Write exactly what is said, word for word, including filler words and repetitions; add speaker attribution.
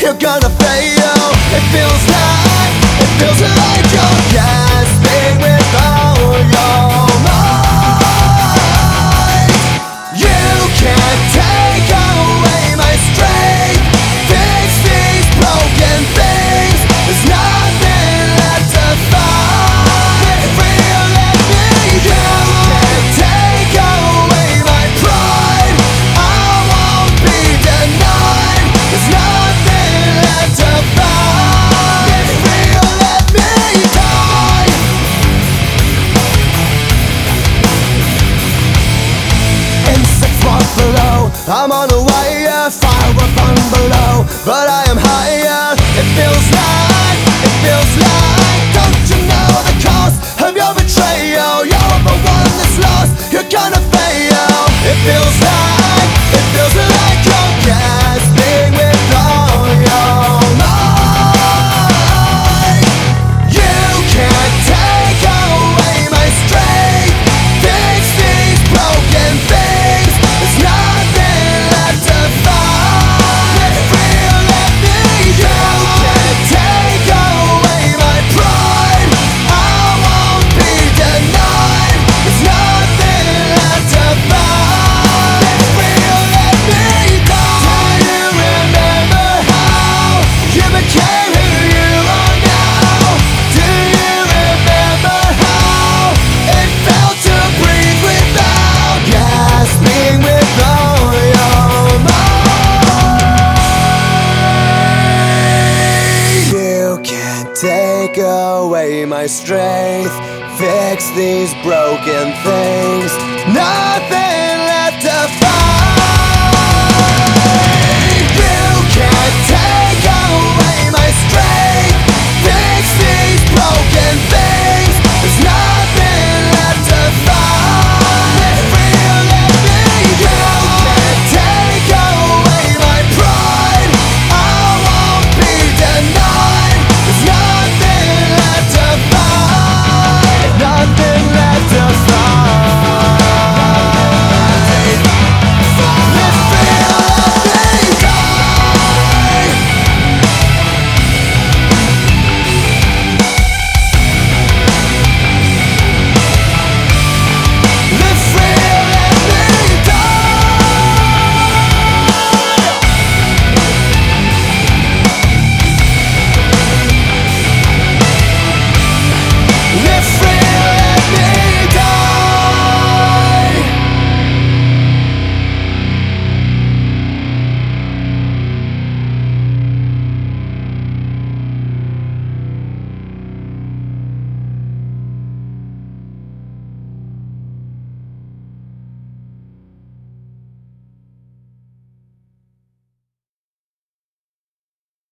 Speaker 1: you're gonna fail. It feels like, it feels like you're gasping with all your might. You can't take away my strength, fix these broken things. There's nothing left to fight. Get real, let me go. You can't take away my pride, I won't be denied. There's nothing left to fight. Get real, let me die. Insects walk below, I'm on a wire, fire will burn below, but I am higher. It feels like, it feels like, don't you know the cost of your betrayal? You're the one that's lost, you're gonna fail. It feels like, it feels like you're gasping with all your might. You can't take away my strength, fix these broken things. There's nothing left to fight. Get real, let me go. You can't take away my pride, I won't be denied. There's nothing left to fight. Get real, let me die. Do you remember how you became who you are now? Do you remember how it felt to breathe without gasping with all your might? You can't take away my strength, fix these broken things. Nothing